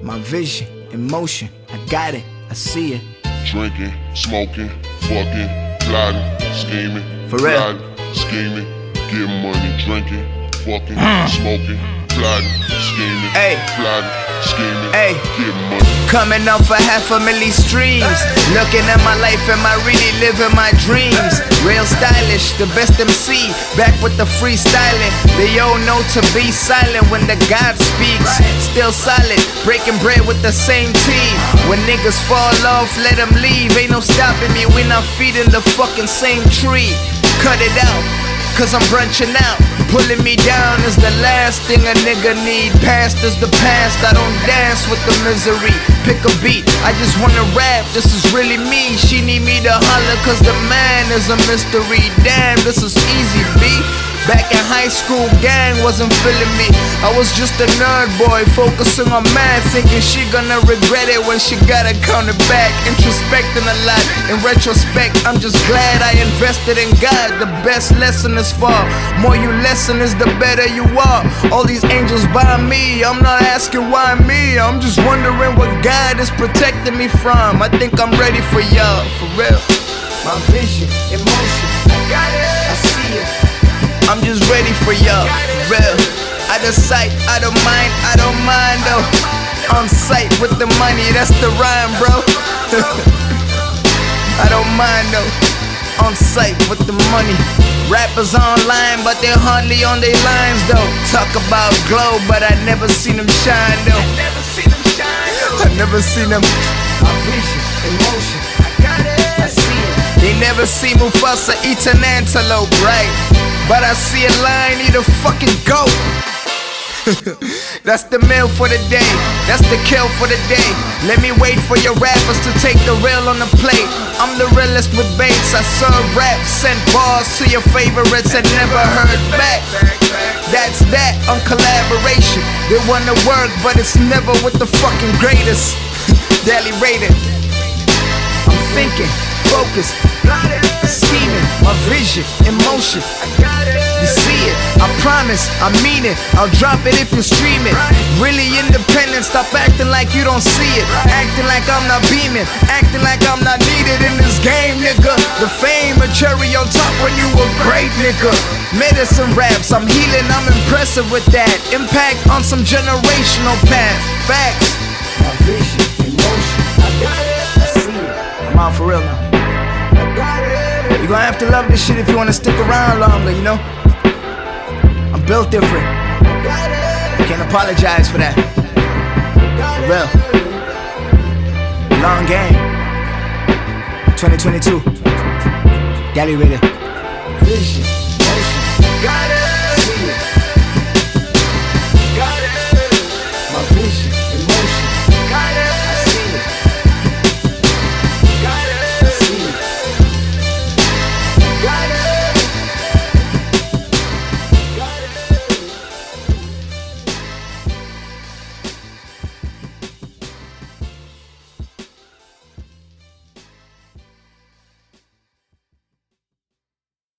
My vision in motion, I got it, I see it. Drinking, smoking, fucking, plotting, scheming, For real. plotting, scheming, getting money, drinking, fucking, smoking, plotting, scheming, Ay. plotting, scheming, Ay. getting money. Coming off a 500,000 streams. Looking at my life, am I really living my dreams? Real stylish, the best MC, back with the freestyling. They all know to be silent when the God speaks. Still solid, breaking bread with the same team. When niggas fall off, let them leave. Ain't no stopping me, we not feeding the fucking same tree. Cut it out, cause I'm branching out. Pulling me down is the last thing a nigga need. Past is the past, I don't dance with the misery. Pick a beat, I just wanna rap, this is really me. She need me to holler cause the man is a mystery. Damn, this is easy, B. Back in high school, gang wasn't feeling me. I was just a nerd boy, focusing on math, thinking she gonna regret it when she gotta count it back. Introspecting a lot, in retrospect, I'm just glad I invested in God. The best lesson is far, more you lesson is the better you are. All these angels by me, I'm not asking why me. I'm just wondering what God is protecting me from. I think I'm ready for y'all, for real. My vision, emotion, I got it, I see it. I'm just ready for y'all, for real. Out of sight, out of mind, I don't mind though. On sight with the money, that's the rhyme, bro. I don't mind though. On sight with the money. Rappers online, but they're hardly on their lines though. Talk about glow, but I never seen them shine though. I never seen them. My vision, emotion, I got it, I see it. They never see Mufasa eat an antelope, right? But I see a lion eat a fucking goat. That's the meal for the day, that's the kill for the day. Let me wait for your rappers to take the real on the plate. I'm the realest with baits, I serve rap, sent bars to your favorites and never heard back. That's that on collaboration. They wanna work, but it's never with the fucking greatest. Daily rated. I'm thinking, focused, scheming, my vision, emotion. You see it, I promise, I mean it. I'll drop it if you stream it. Really independent, stop acting like you don't see it. Acting like I'm not beaming, acting like I'm not needed in this game, nigga. The fame, a cherry on top when you were great, nigga. Medicine raps, I'm healing, I'm impressive with that. Impact on some generational path, facts. My vision, emotion, I got it, I see it. I'm out for real now. I got it. You're gonna have to love this shit if you wanna stick around longer, you know? I'm built different. Can't apologize for that. For real. Long game. 2022. Daily Rated.